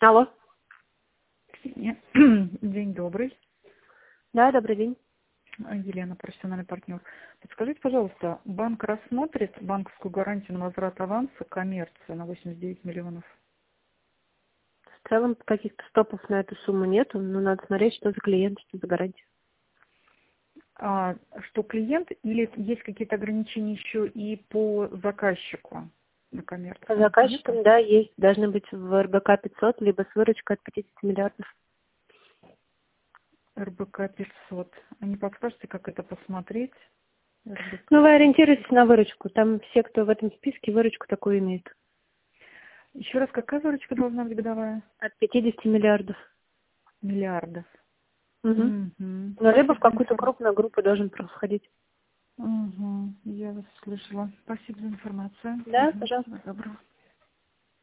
Алло. День добрый. Да, добрый день. Елена, профессиональный партнер. Подскажите, пожалуйста, банк рассмотрит банковскую гарантию на возврат аванса коммерция на 89 миллионов? В целом каких-то стопов на эту сумму нету, но надо смотреть, что за клиент, что за гарантия. А что клиент или есть какие-то ограничения еще и по заказчику на коммерцию? По заказчикам, Нету? да, есть. Должны быть в РБК 500, либо с выручкой от 50 миллиардов. РБК 500. А не подскажете, как это посмотреть? РБК Ну, вы 500. ориентируйтесь на выручку. Там все, кто в этом списке, выручку такую имеют. Еще раз, какая выручка должна быть годовая? От 50 миллиардов. Миллиардов. Угу. Угу. Но либо Спасибо в за какую-то информацию. крупную группу должен проходить. Угу. Я вас слышала. Спасибо за информацию. Да, Угу. пожалуйста. Всего доброго.